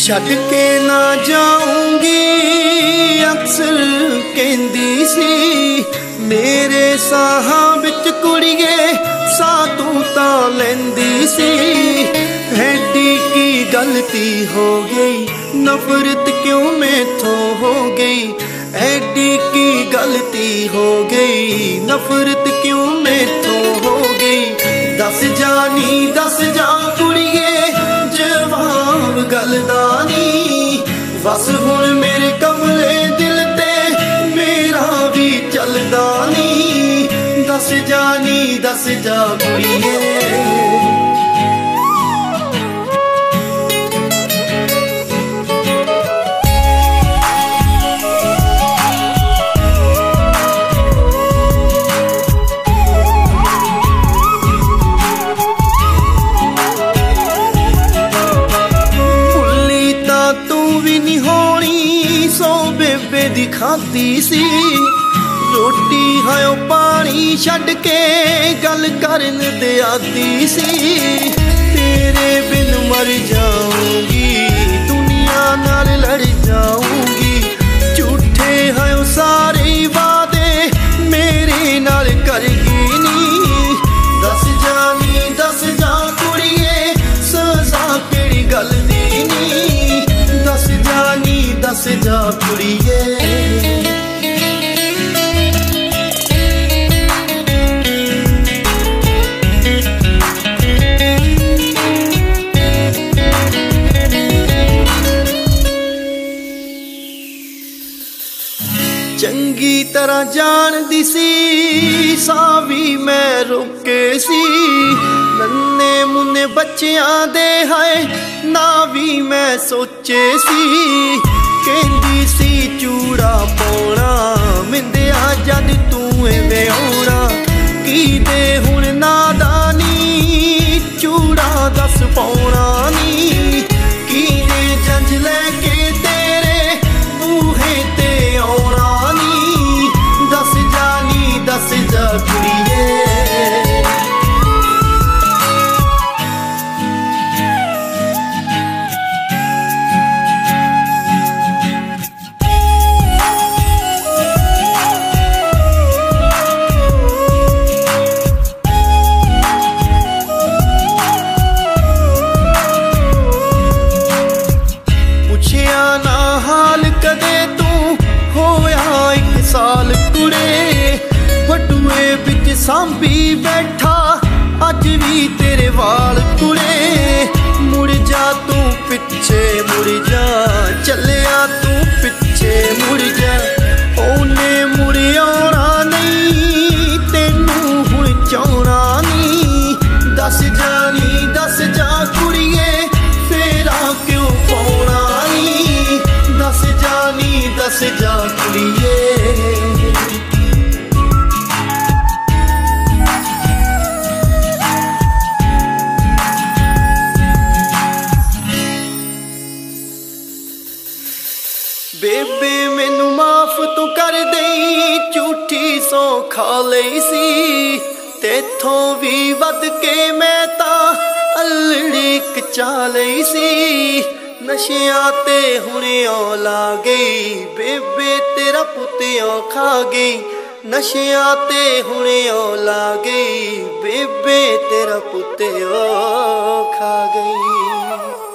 छड्ड के ना जाऊंगी अक्सर कहंदी सी मेरे साहां विच कुड़िए सा तू तां लैंदी सी। ऐडी की गलती हो गई नफरत क्यों मैथों हो गई। ऐडी की गलती हो गई नफरत क्यों मैथों हो गई। दस जानी दस जा कुड़िए जवाब गलदा नी बस हुण मेरे कमले दिल ते मेरा भी चलदा नी। दस जानी दस जा कुड़िए दी खाती सी रोटी हायो पानी छड्ड के गल करन दे आती सी। तेरे बिन मर जाऊंगी दुनिया नाल लड़ जाऊंगी। झूठे हायो सारे वादे मेरे नाल करगी नी। दस जानी दस जा कुड़िए सजा केड़ी गल दी नी। दस जानी दस जा कुड़िए चंगी तरह जानदी सी सावी मैं रोके सी। नन्ने मुन्ने बच्चियां दे हाय ना भी मैं सोचे सी। कहंदी सी चूड़ा पाउणा मिंदिया जद तू एवें आउणा। की दे हुण नादानी चूड़ा दस पाउणा नी। की दे जंज लैके तेरे बूहे ते आउणा नी। दस जानी दस जा कुड़िए सांभी बैठा अज भी तेरे वाल कुड़े। मुड़ जा तू पिछे मुड़ जा चलिया तू पिछे मुड़ जा। ओने मुड़ आउणा नहीं तेनू हुण चाहुणा नी। दस जानी दस जा कुड़िए फेरा क्यों पाउणा नी। दस जानी दस जा कुड़िए बेबे मैनू माफ तू कर दई झूठी सौ खा लई सी। तेथों भी वध के मैं तां अलड़ी कचा लई सी। नशियां ते हुणे ला गई बेबे तेरा पुत्तियों खा गई। नशियां ते हुणे ला गई बेबे तेरा पुत्तियों खा गई।